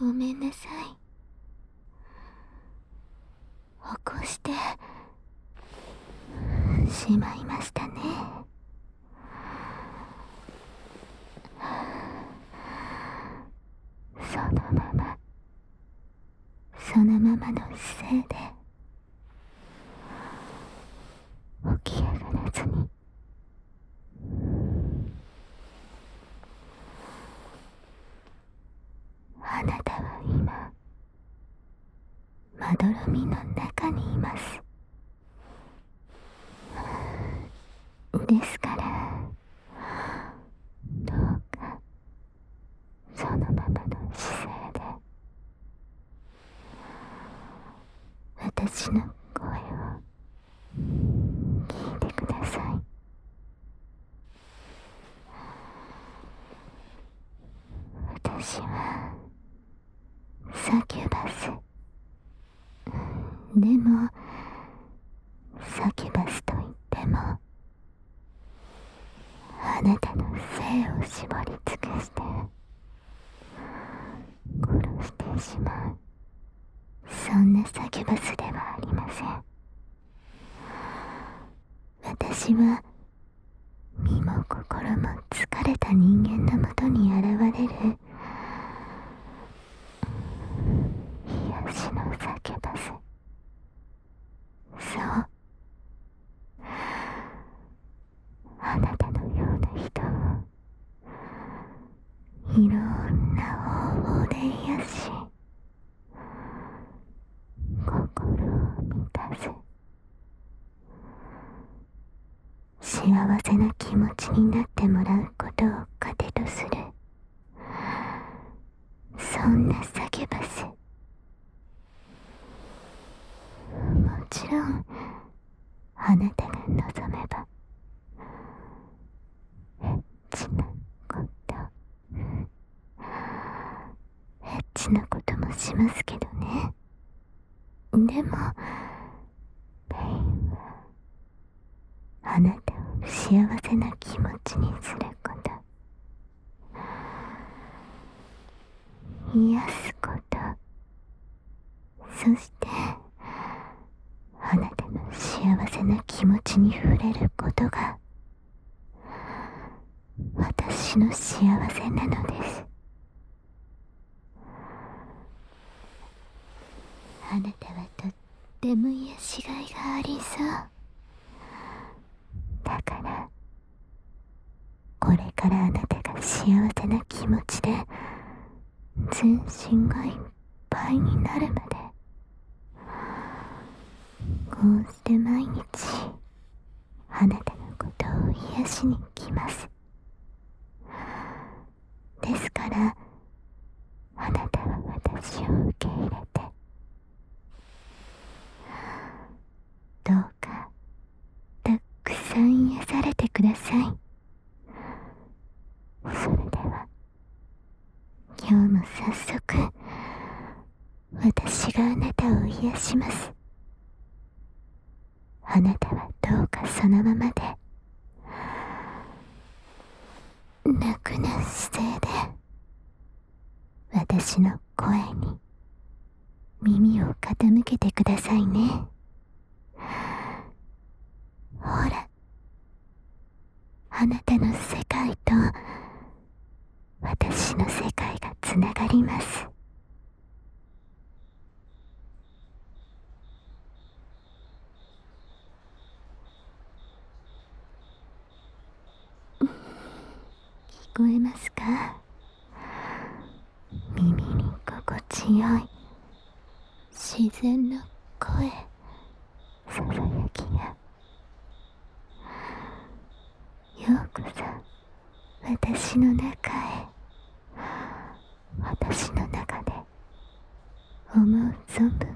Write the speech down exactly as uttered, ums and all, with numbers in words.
ごめんなさい。起こしてしまいましたね。そのままそのままの姿勢で起き上がらずに、あなたは今まどろみの中にいます。ですからどうかそのままの姿勢で私の声を聞いてください。私はサキュバス。でもサキュバスといってもあなたの性を絞り尽くして殺してしまう、そんなサキュバスではありません。私は身も心も疲れた人間のもとに現れる癒しのサキュバス。そう、あなたのような人をいろんな方法で癒し、心を満たす、幸せな気持ちになってもらうことを糧とする、そんなサキュバス。もちろんあなたが望めばエッチなことエッチなこともしますけどね。でもメインはあなたを幸せな気持ちにすること、癒すこと、そしてあなたの幸せな気持ちに触れることが私の幸せなのです。あなたはとっても癒しがいがありそう。だからこれからあなたが幸せな気持ちで全身がいっぱいになるまでこうして毎日あなたのことを癒しに来ます。ですからあなたは私を受け入れて、どうかたくさん癒されてください。それでは今日も早速私があなたを癒します。あなたはどうかそのままで楽な姿勢で私の声に耳を傾けてくださいね。ほら、あなたの世界と私の世界がつながります。聞こえますか？耳に心地よい自然の声、ささやきが。ようこそ私の中へ。私の中で思う存分